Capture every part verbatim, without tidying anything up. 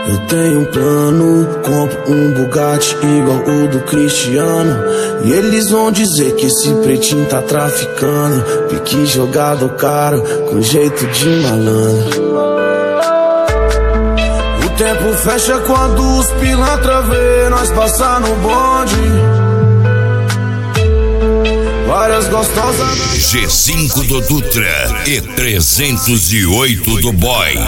Eu tenho um plano, compro um Bugatti igual o do Cristiano. E eles vão dizer que esse pretinho tá traficando. Pique jogador caro, com jeito de malandro. O tempo fecha quando os pilantra vê nós passar no bonde. Várias gostosas. G cinco do Dutra e trezentos e oito do Boy.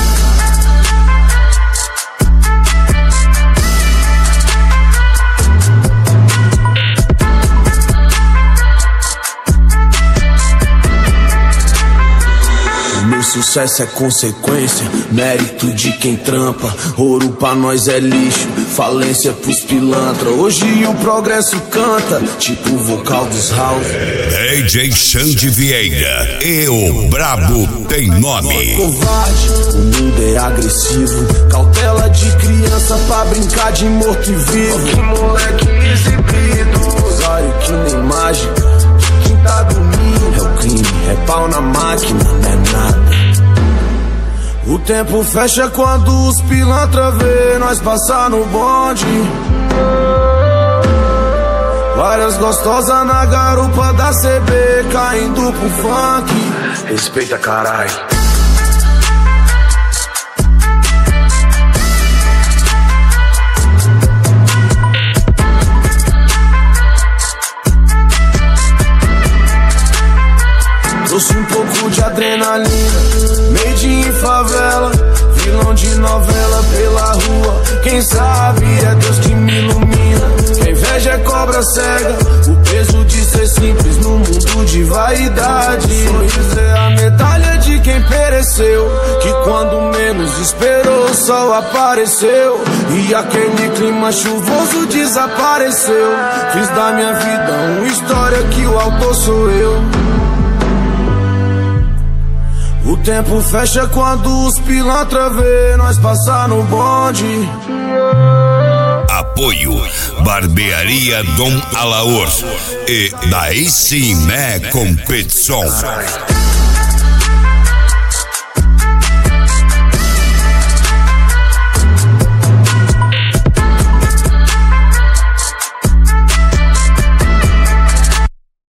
Sucesso é consequência, mérito de quem trampa. Ouro pra nós é lixo, falência pros pilantra. Hoje o progresso canta, tipo o vocal dos house. D J Xande Vieira e o Brabo tem nome. Covarde, o mundo é agressivo. Cautela de criança pra brincar de morto e vivo. Que moleque exibido, usuário que nem mágica. Quem tá dormindo é o crime, é pau na máquina, não é nada. O tempo fecha quando os pilantra vê nós passar no bonde. Várias gostosas na garupa da C B caindo pro funk. Respeita, carai. Trouxe um pouco de adrenalina, made in favela, vilão de novela pela rua. Quem sabe é Deus que me ilumina. Quem inveja é cobra cega, o peso de ser simples no mundo de vaidade. Sorriso é a medalha de quem pereceu, que quando menos esperou o sol apareceu. E aquele clima chuvoso desapareceu. Fiz da minha vida uma história que o autor sou eu. O tempo fecha quando os pilantra vê nós passar no bonde. Apoio Barbearia Dom Alaor e Daí Sim é Competição.